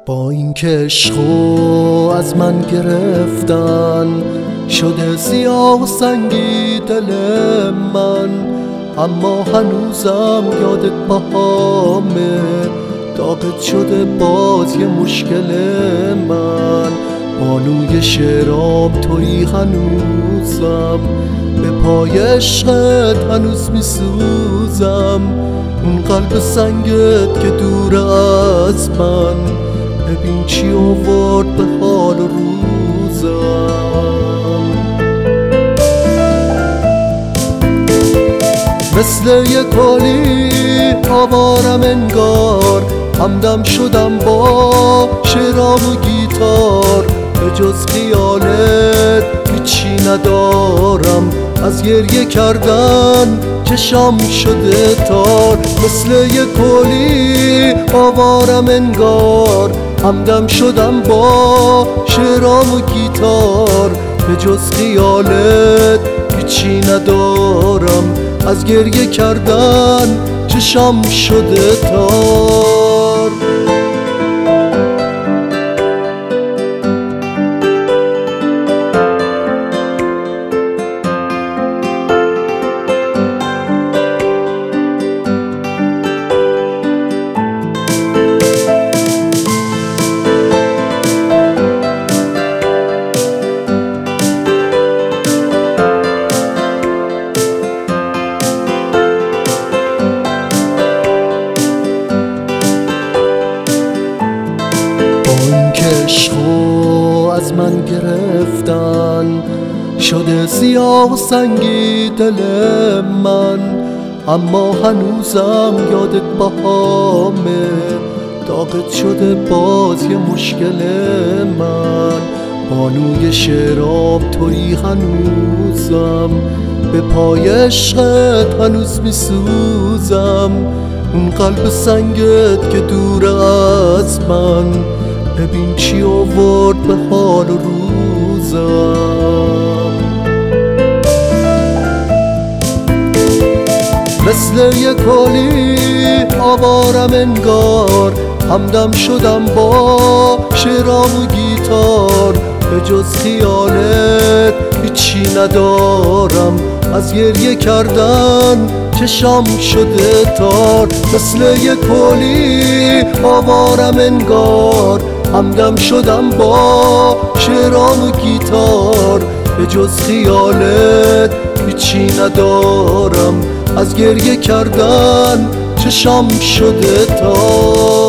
با اینکه عشقو از من گرفتن شده سیاه و سنگی دل من، اما هنوزم یادت باهامه، داغت شده باز یه مشکل من. بانوی شعرام تویی هنوزم، به پای عشقت هنوز میسوزم. اون قلب سنگت که دور از من، ببین چی آورد به حال و روزم. مثل یه کلی آوارم انگار، همدم شدم با شعرام و گیتار. به جز خیالت هیچی ندارم، از گریه کردن چشام شده تار. مثل یه کلی آوارم انگار، همدم شدم با شعرام و گیتار. به جز خیالت هیچی ندارم، از گریه کردن چشام شده تار. عشقو از من گرفتن شده سیاه و سنگی دل من، اما هنوزم یادت باهامه، داغت شده باز یه مشکل من. بانوی شعرام تویی هنوزم، به پای عشقت هنوز میسوزم. اون قلب سنگت که دور از من، ببین چی آورد به حال و روزم. مثل یه کلی آوارم انگار، همدم شدم با شعرام و گیتار. به جز خیالت هیچی ندارم، از گریه کردن چشام شده تار. مثل یه کلی آوارم انگار، همدم شدم با شعرام و گیتار. به جز خیالت هیچی ندارم، از گریه کردن چشام شده تار.